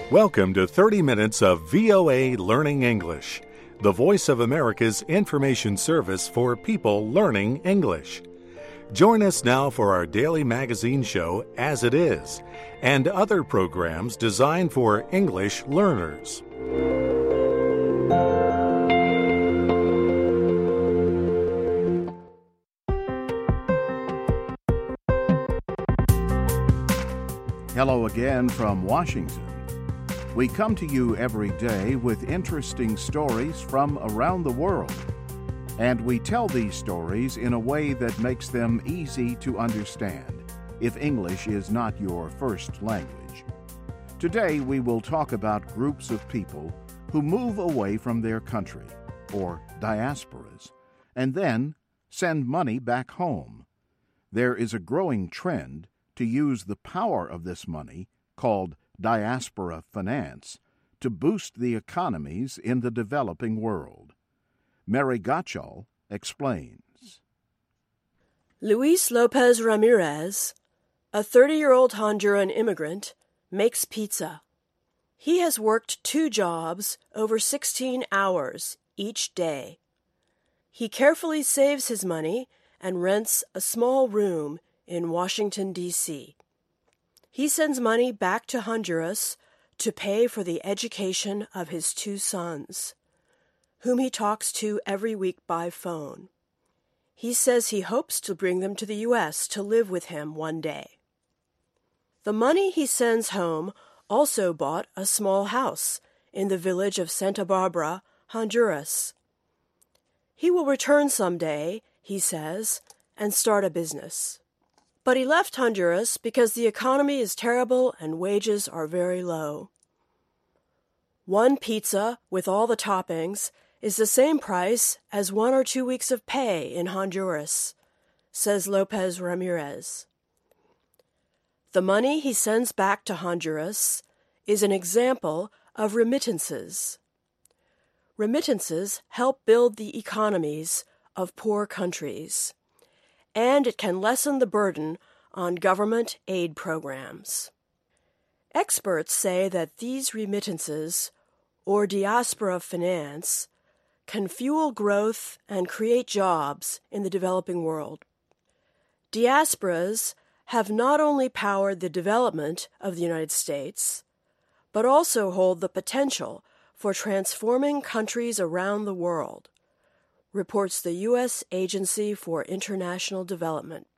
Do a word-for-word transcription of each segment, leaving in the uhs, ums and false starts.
Welcome to thirty minutes of V O A Learning English, the voice of America's information service for people learning English. Join us now for our daily magazine show, As It Is, and other programs designed for English learners. Hello again from Washington. We come to you every day with interesting stories from around the world, and we tell these stories in a way that makes them easy to understand if English is not your first language. Today we will talk about groups of people who move away from their country, or diasporas, and then send money back home. There is a growing trend to use the power of this money, called diaspora finance, to boost the economies in the developing world. Mary Gottschall explains. Luis Lopez Ramirez, a thirty-year-old Honduran immigrant, makes pizza. He has worked two jobs over sixteen hours each day. He carefully saves his money and rents a small room in Washington, D C He sends money back to Honduras to pay for the education of his two sons, whom he talks to every week by phone. He says he hopes to bring them to the U S to live with him one day. The money he sends home also bought a small house in the village of Santa Barbara, Honduras. He will return someday, he says, and start a business. But he left Honduras because the economy is terrible and wages are very low. One pizza with all the toppings is the same price as one or two weeks of pay in Honduras, says Lopez Ramirez. The money he sends back to Honduras is an example of remittances. Remittances help build the economies of poor countries, and it can lessen the burden on government aid programs. Experts say that these remittances, or diaspora finance, can fuel growth and create jobs in the developing world. Diasporas have not only powered the development of the United States, but also hold the potential for transforming countries around the world, reports the U S Agency for International Development.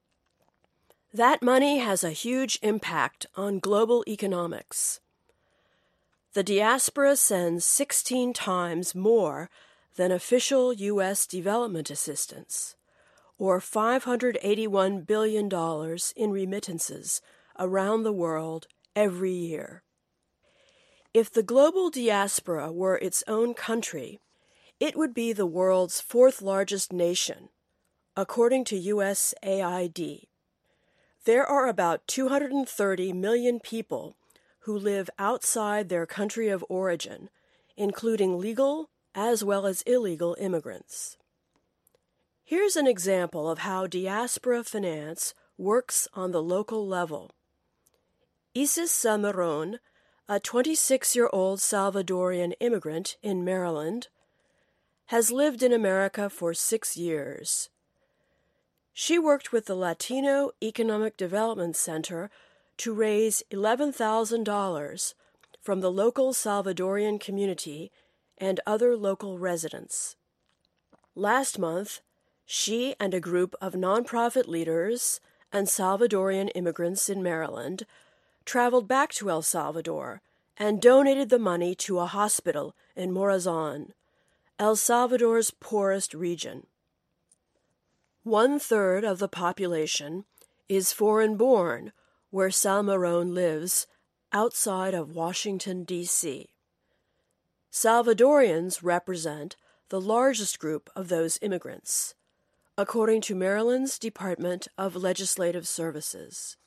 That money has a huge impact on global economics. The diaspora sends sixteen times more than official U S development assistance, or five hundred eighty-one billion dollars in remittances around the world every year. If the global diaspora were its own country, it would be the world's fourth largest nation, according to U S A I D. There are about two hundred thirty million people who live outside their country of origin, including legal as well as illegal immigrants. Here's an example of how diaspora finance works on the local level. Isis Salmeron, a twenty-six-year-old Salvadorian immigrant in Maryland, has lived in America for six years. She worked with the Latino Economic Development Center to raise eleven thousand dollars from the local Salvadorian community and other local residents. Last month, she and a group of nonprofit leaders and Salvadorian immigrants in Maryland traveled back to El Salvador and donated the money to a hospital in Morazan, El Salvador's poorest region. One-third of the population is foreign-born, where Salmeron lives, outside of Washington, D C Salvadorians represent the largest group of those immigrants, according to Maryland's Department of Legislative Services.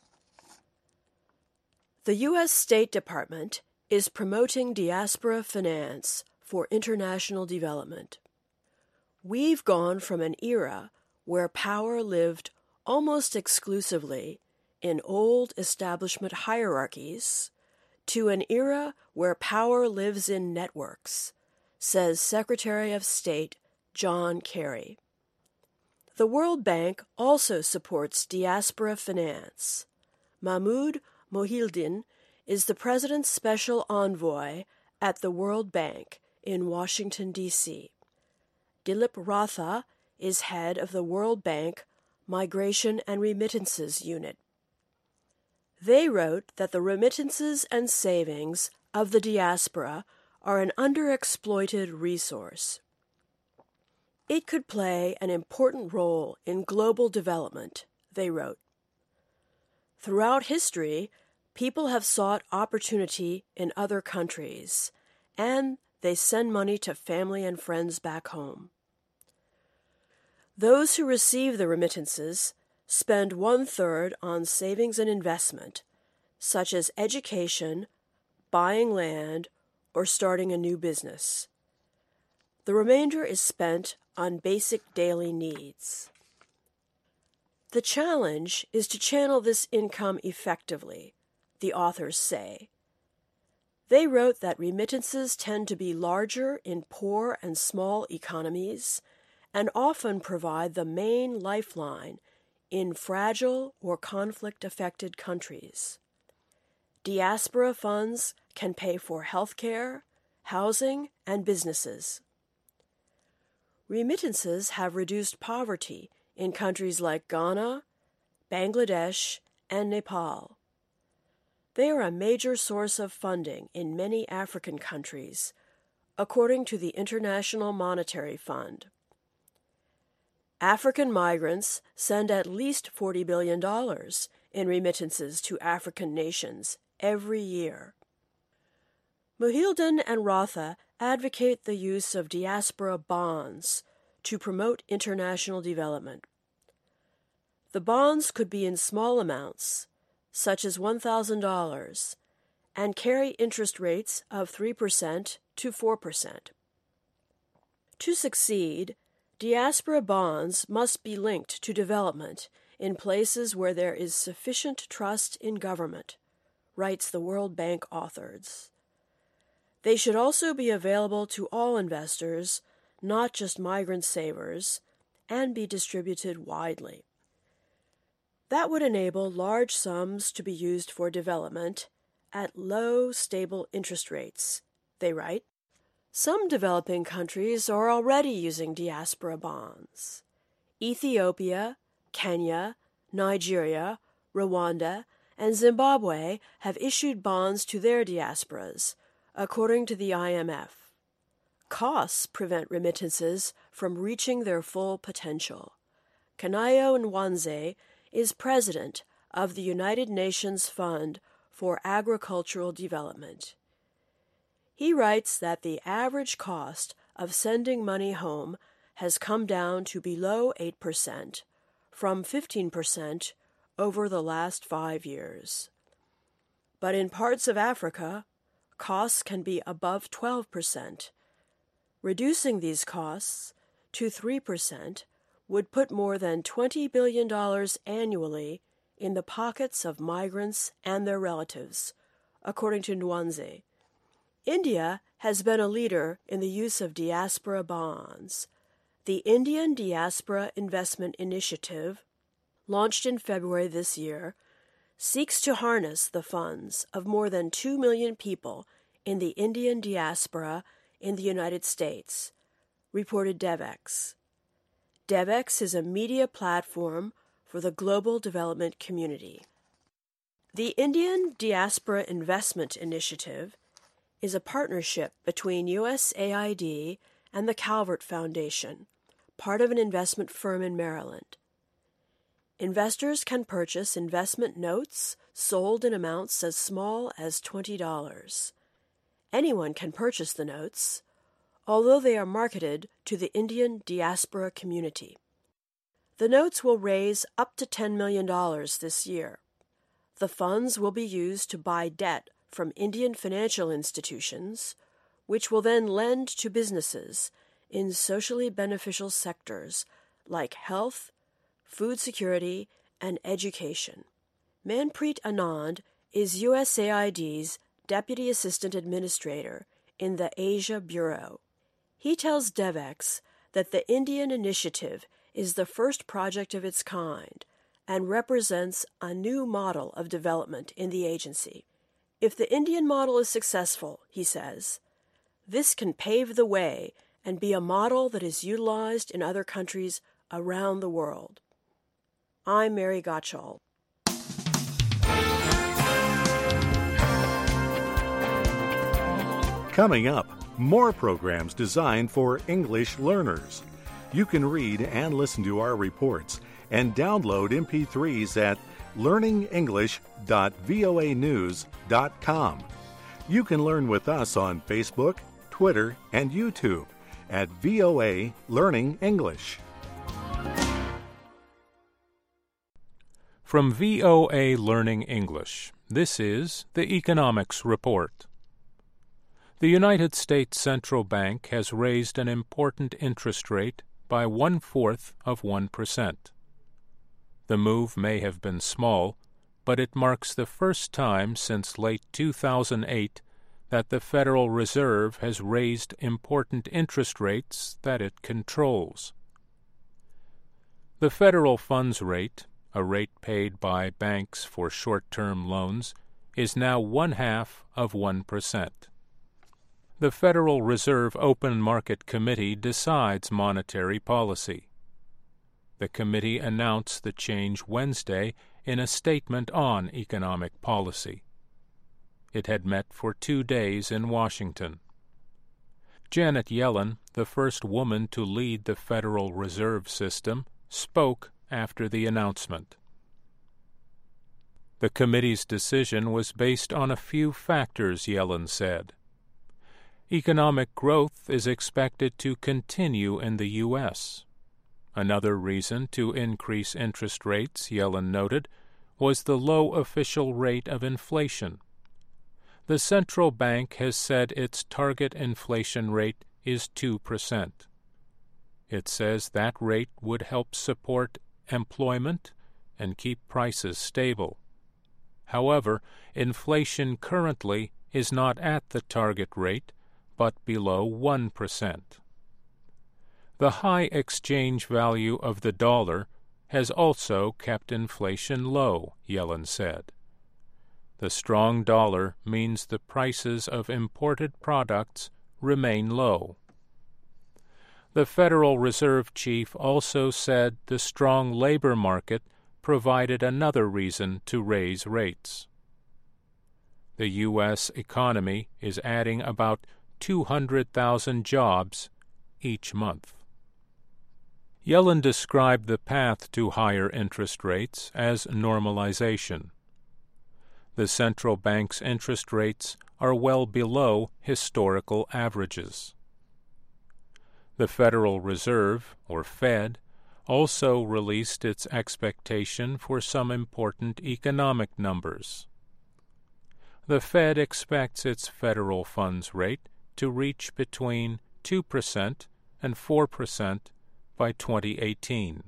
The U S State Department is promoting diaspora finance for international development. We've gone from an era where power lived almost exclusively in old establishment hierarchies to an era where power lives in networks, says Secretary of State John Kerry. The World Bank also supports diaspora finance. Mahmoud Mohildin is the President's special envoy at the World Bank in Washington, D C Dilip Ratha is head of the World Bank Migration and Remittances Unit. They wrote that the remittances and savings of the diaspora are an underexploited resource. It could play an important role in global development, they wrote. Throughout history, people have sought opportunity in other countries, and they send money to family and friends back home. Those who receive the remittances spend one-third on savings and investment, such as education, buying land, or starting a new business. The remainder is spent on basic daily needs. The challenge is to channel this income effectively, the authors say. They wrote that remittances tend to be larger in poor and small economies and often provide the main lifeline in fragile or conflict-affected countries. Diaspora funds can pay for health care, housing, and businesses. Remittances have reduced poverty in countries like Ghana, Bangladesh, and Nepal. They are a major source of funding in many African countries, according to the International Monetary Fund. African migrants send at least forty billion dollars in remittances to African nations every year. Mohildin and Ratha advocate the use of diaspora bonds to promote international development. The bonds could be in small amounts, such as one thousand dollars, and carry interest rates of three percent to four percent. To succeed, diaspora bonds must be linked to development in places where there is sufficient trust in government, writes the World Bank authors. They should also be available to all investors, not just migrant savers, and be distributed widely. That would enable large sums to be used for development at low, stable interest rates, they write. Some developing countries are already using diaspora bonds. Ethiopia, Kenya, Nigeria, Rwanda, and Zimbabwe have issued bonds to their diasporas, according to the I M F. Costs prevent remittances from reaching their full potential. Kanayo Nwanze is president of the United Nations Fund for Agricultural Development. He writes that the average cost of sending money home has come down to below eight percent, from fifteen percent over the last five years. But in parts of Africa, costs can be above twelve percent. Reducing these costs to three percent would put more than twenty billion dollars annually in the pockets of migrants and their relatives, according to Nwanze. India has been a leader in the use of diaspora bonds. The Indian Diaspora Investment Initiative, launched in February this year, seeks to harness the funds of more than two million people in the Indian diaspora in the United States, reported DevEx. DevEx is a media platform for the global development community. The Indian Diaspora Investment Initiative is a partnership between U S A I D and the Calvert Foundation, part of an investment firm in Maryland. Investors can purchase investment notes sold in amounts as small as twenty dollars. Anyone can purchase the notes, although they are marketed to the Indian diaspora community. The notes will raise up to ten million dollars this year. The funds will be used to buy debt from Indian financial institutions, which will then lend to businesses in socially beneficial sectors like health, food security, and education. Manpreet Anand is U S A I D's Deputy Assistant Administrator in the Asia Bureau. He tells DevEx that the Indian Initiative is the first project of its kind and represents a new model of development in the agency. If the Indian model is successful, he says, this can pave the way and be a model that is utilized in other countries around the world. I'm Mary Gottschall. Coming up, more programs designed for English learners. You can read and listen to our reports and download M P threes at learning english dot voa news dot com. You can learn with us on Facebook, Twitter, and YouTube at V O A Learning English. From V O A Learning English, this is the Economics Report. The United States Central Bank has raised an important interest rate by one-fourth of one percent. The move may have been small, but it marks the first time since late two thousand eight that the Federal Reserve has raised important interest rates that it controls. The federal funds rate, a rate paid by banks for short-term loans, is now one-half of one percent. The Federal Reserve Open Market Committee decides monetary policy. The committee announced the change Wednesday in a statement on economic policy. It had met for two days in Washington. Janet Yellen, the first woman to lead the Federal Reserve System, spoke after the announcement. The committee's decision was based on a few factors, Yellen said. Economic growth is expected to continue in the U S Another reason to increase interest rates, Yellen noted, was the low official rate of inflation. The central bank has said its target inflation rate is two percent. It says that rate would help support employment and keep prices stable. However, inflation currently is not at the target rate, but below one percent. The high exchange value of the dollar has also kept inflation low, Yellen said. The strong dollar means the prices of imported products remain low. The Federal Reserve chief also said the strong labor market provided another reason to raise rates. The U S economy is adding about two hundred thousand jobs each month. Yellen described the path to higher interest rates as normalization. The central bank's interest rates are well below historical averages. The Federal Reserve, or Fed, also released its expectation for some important economic numbers. The Fed expects its federal funds rate to reach between two percent and four percent by twenty eighteen.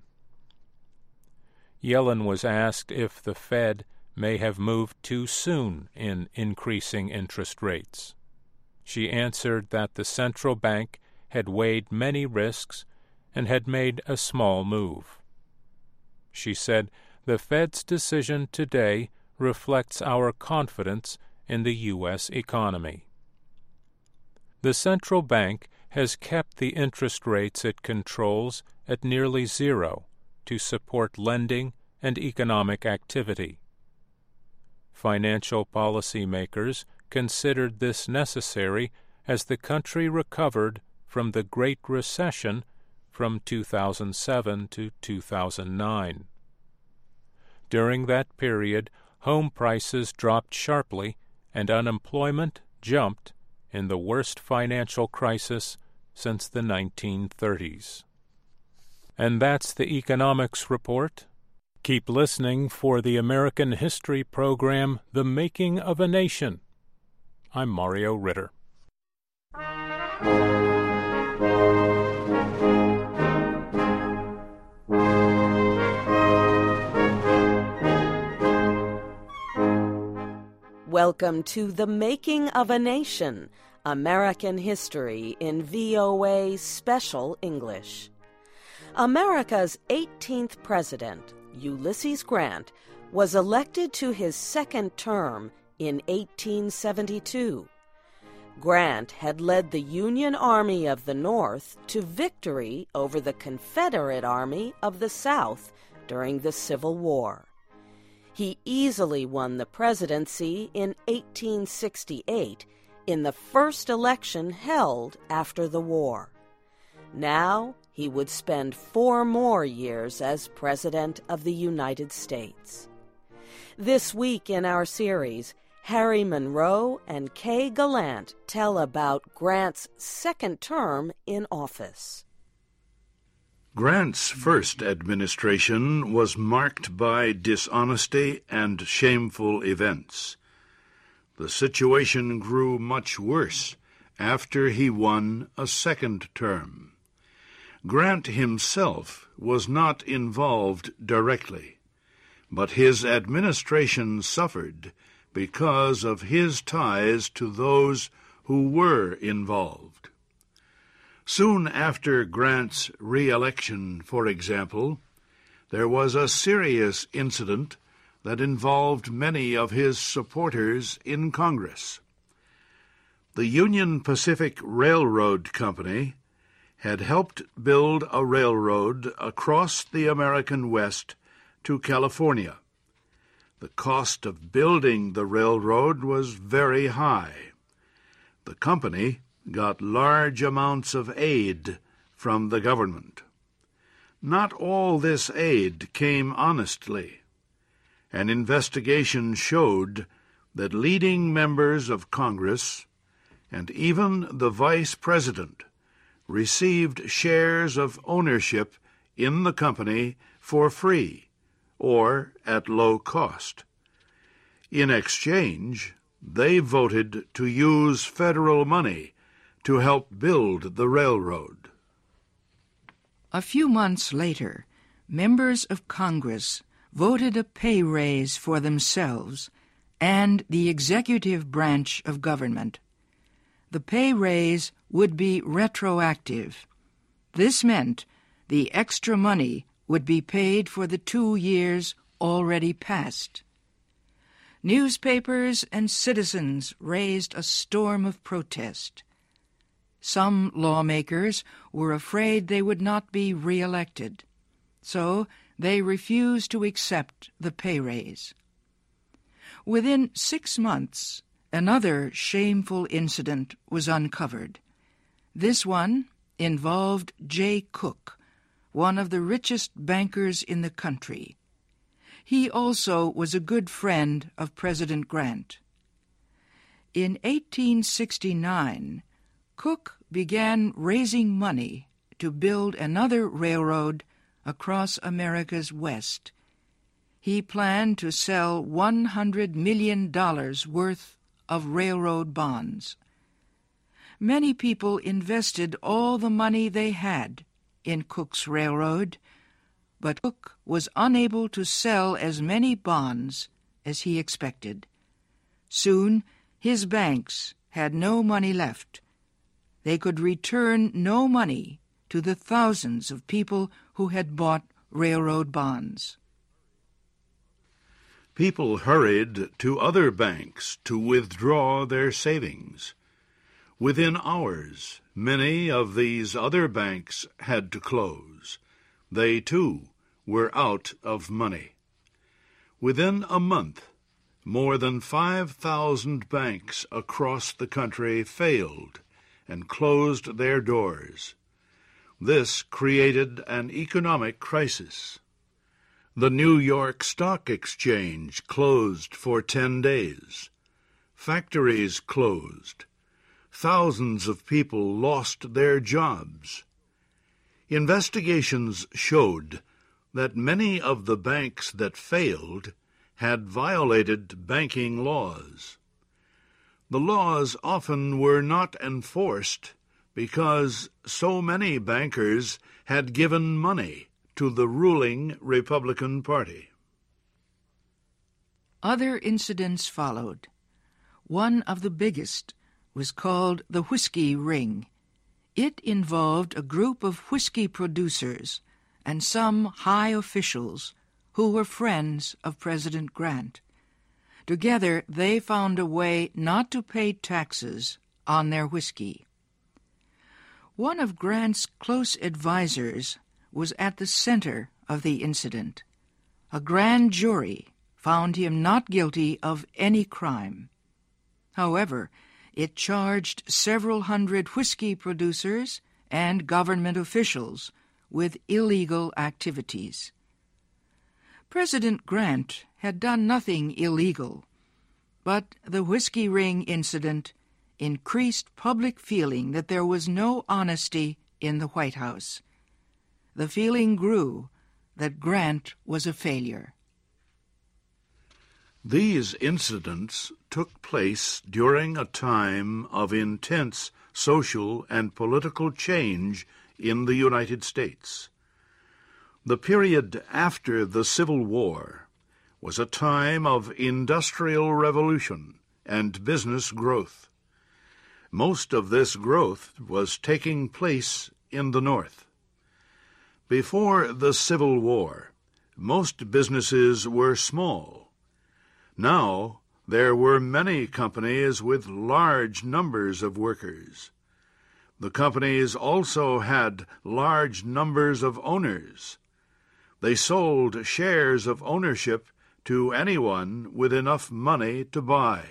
Yellen was asked if the Fed may have moved too soon in increasing interest rates. She answered that the central bank had weighed many risks and had made a small move. She said, "The Fed's decision today reflects our confidence in the U S economy." The central bank has kept the interest rates it controls at nearly zero to support lending and economic activity. Financial policymakers considered this necessary as the country recovered from the Great Recession from two thousand seven to two thousand nine. During that period, home prices dropped sharply and unemployment jumped in the worst financial crisis since the nineteen thirties. And that's the Economics Report. Keep listening for the American History program, The Making of a Nation. I'm Mario Ritter. Welcome to The Making of a Nation, American History in V O A Special English. America's eighteenth president, Ulysses Grant, was elected to his second term in eighteen seventy-two. Grant had led the Union Army of the North to victory over the Confederate Army of the South during the Civil War. He easily won the presidency in eighteen sixty-eight in the first election held after the war. Now he would spend four more years as President of the United States. This week in our series, Harry Monroe and Kay Gallant tell about Grant's second term in office. Grant's first administration was marked by dishonesty and shameful events. The situation grew much worse after he won a second term. Grant himself was not involved directly, but his administration suffered because of his ties to those who were involved. Soon after Grant's re-election, for example, there was a serious incident that involved many of his supporters in Congress. The Union Pacific Railroad Company had helped build a railroad across the American West to California. The cost of building the railroad was very high. The company got large amounts of aid from the government. Not all this aid came honestly. An investigation showed that leading members of Congress and even the Vice President received shares of ownership in the company for free or at low cost. In exchange, they voted to use federal money to help build the railroad. A few months later, members of Congress voted a pay raise for themselves and the executive branch of government. The pay raise would be retroactive. This meant the extra money would be paid for the two years already past. Newspapers and citizens raised a storm of protest. Some lawmakers were afraid they would not be re-elected, so they refused to accept the pay raise. Within six months, another shameful incident was uncovered. This one involved Jay Cooke, one of the richest bankers in the country. He also was a good friend of President Grant. In eighteen sixty-nine, Cooke began raising money to build another railroad across America's West. He planned to sell one hundred million dollars worth of railroad bonds. Many people invested all the money they had in Cooke's railroad, but Cooke was unable to sell as many bonds as he expected. Soon, his banks had no money left. They could return no money to the thousands of people who had bought railroad bonds. People hurried to other banks to withdraw their savings. Within hours, many of these other banks had to close. They, too, were out of money. Within a month, more than five thousand banks across the country failed and closed their doors. This created an economic crisis. The New York Stock Exchange closed for ten days. Factories closed. Thousands of people lost their jobs. Investigations showed that many of the banks that failed had violated banking laws. The laws often were not enforced because so many bankers had given money to the ruling Republican Party. Other incidents followed. One of the biggest was called the Whiskey Ring. It involved a group of whiskey producers and some high officials who were friends of President Grant. Together, they found a way not to pay taxes on their whiskey. One of Grant's close advisers was at the center of the incident. A grand jury found him not guilty of any crime. However, it charged several hundred whiskey producers and government officials with illegal activities. President Grant had done nothing illegal, but the Whiskey Ring incident increased public feeling that there was no honesty in the White House. The feeling grew that Grant was a failure. These incidents took place during a time of intense social and political change in the United States. The period after the Civil War was a time of industrial revolution and business growth. Most of this growth was taking place in the North. Before the Civil War, most businesses were small. Now there were many companies with large numbers of workers. The companies also had large numbers of owners. They sold shares of ownership to anyone with enough money to buy.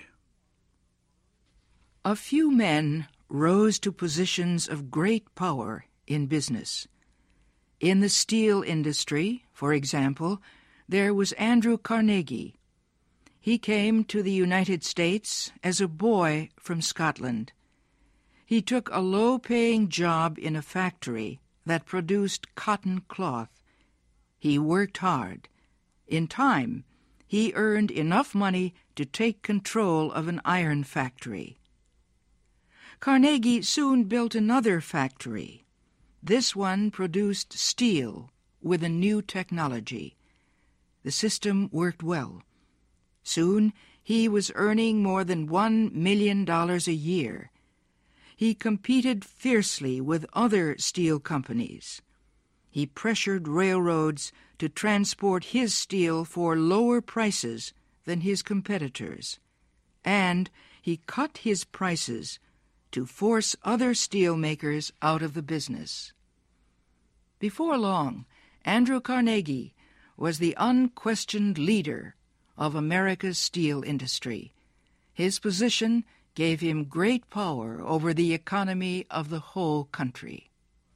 A few men rose to positions of great power in business. In the steel industry, for example, there was Andrew Carnegie. He came to the United States as a boy from Scotland. He took a low-paying job in a factory that produced cotton cloth. He worked hard. In time, he earned enough money to take control of an iron factory. Carnegie soon built another factory. This one produced steel with a new technology. The system worked well. Soon he was earning more than one million dollars a year. He competed fiercely with other steel companies. He pressured railroads to transport his steel for lower prices than his competitors, and he cut his prices to force other steel makers out of the business. Before long, Andrew Carnegie was the unquestioned leader of America's steel industry. His position gave him great power over the economy of the whole country.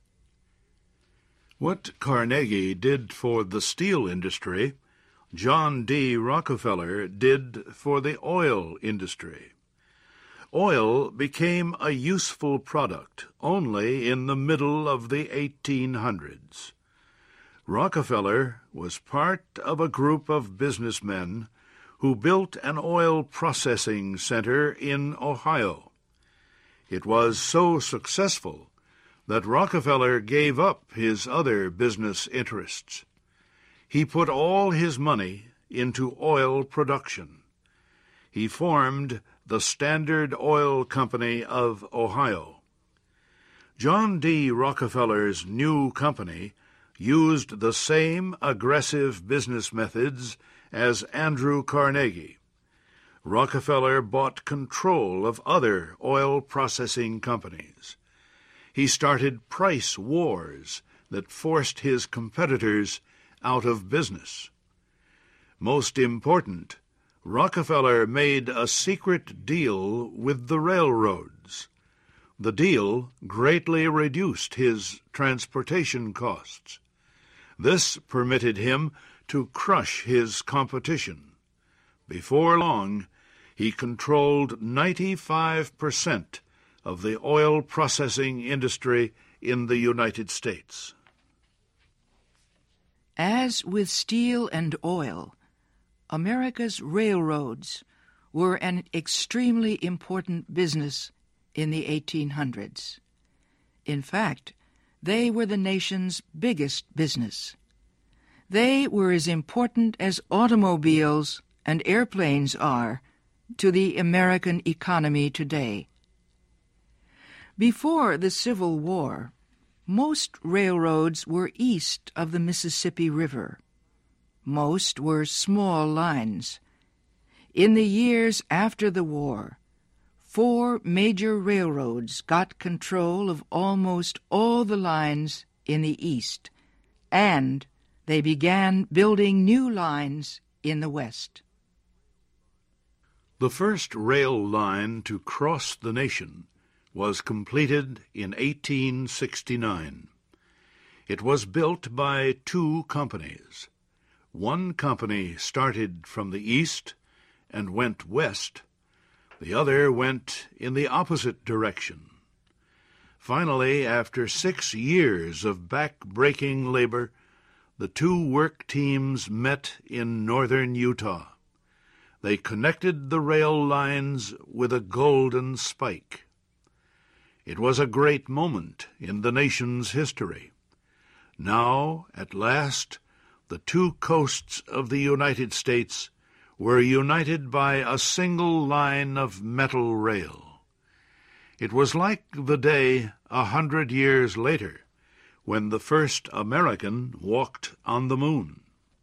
What Carnegie did for the steel industry, John D. Rockefeller did for the oil industry. Oil became a useful product only in the middle of the eighteen hundreds. Rockefeller was part of a group of businessmen who built an oil processing center in Ohio. It was so successful that Rockefeller gave up his other business interests. He put all his money into oil production. He formed the Standard Oil Company of Ohio. John D. Rockefeller's new company used the same aggressive business methods as Andrew Carnegie. Rockefeller bought control of other oil processing companies. He started price wars that forced his competitors out of business. Most important, Rockefeller made a secret deal with the railroads. The deal greatly reduced his transportation costs. This permitted him to crush his competition. Before long, he controlled ninety-five percent of the oil processing industry in the United States. As with steel and oil, America's railroads were an extremely important business in the eighteen hundreds. In fact, they were the nation's biggest business. They were as important as automobiles and airplanes are to the American economy today. Before the Civil War, most railroads were east of the Mississippi River. Most were small lines. In the years after the war, four major railroads got control of almost all the lines in the east, and they began building new lines in the west. The first rail line to cross the nation was completed in eighteen sixty-nine. It was built by two companies. One company started from the east and went west. The other went in the opposite direction. Finally, after six years of back-breaking labor, the two work teams met in northern Utah. They connected the rail lines with a golden spike. It was a great moment in the nation's history. Now, at last, the two coasts of the United States were united by a single line of metal rail. It was like the day a hundred years later when the first American walked on the moon.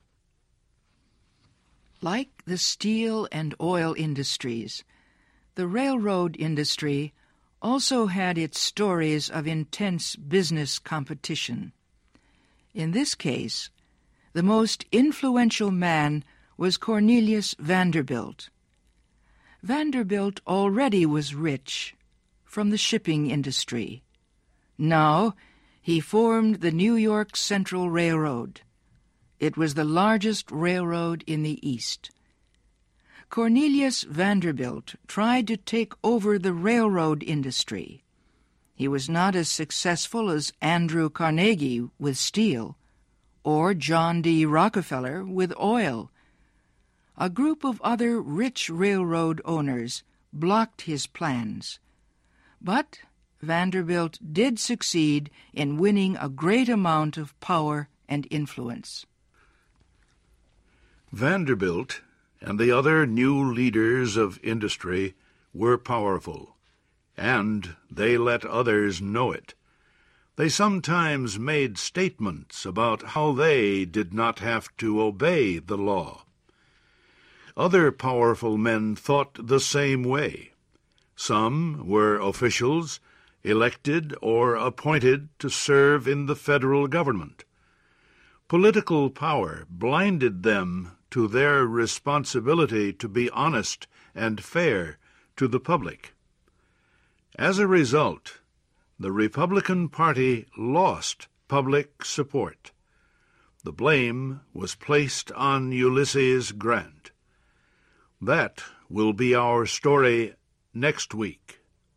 Like the steel and oil industries, the railroad industry also had its stories of intense business competition. In this case, the most influential man was Cornelius Vanderbilt. Vanderbilt already was rich from the shipping industry. Now he formed the New York Central Railroad. It was the largest railroad in the East. Cornelius Vanderbilt tried to take over the railroad industry. He was not as successful as Andrew Carnegie with steel or John D. Rockefeller with oil. A group of other rich railroad owners blocked his plans. But Vanderbilt did succeed in winning a great amount of power and influence. Vanderbilt and the other new leaders of industry were powerful, and they let others know it. They sometimes made statements about how they did not have to obey the law. Other powerful men thought the same way. Some were officials, elected or appointed to serve in the federal government. Political power blinded them to their responsibility to be honest and fair to the public. As a result, the Republican Party lost public support. The blame was placed on Ulysses Grant. That will be our story next week.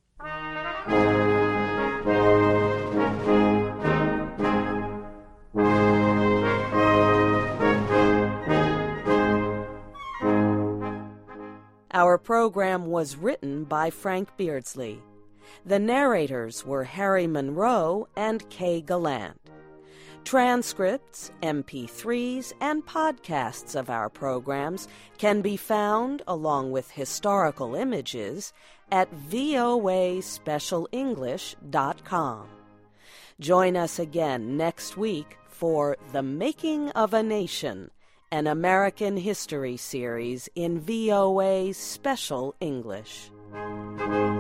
Our program was written by Frank Beardsley. The narrators were Harry Monroe and Kay Gallant. Transcripts, M P threes, and podcasts of our programs can be found, along with historical images, at V O A special english dot com. Join us again next week for The Making of a Nation, an American history series in V O A Special English.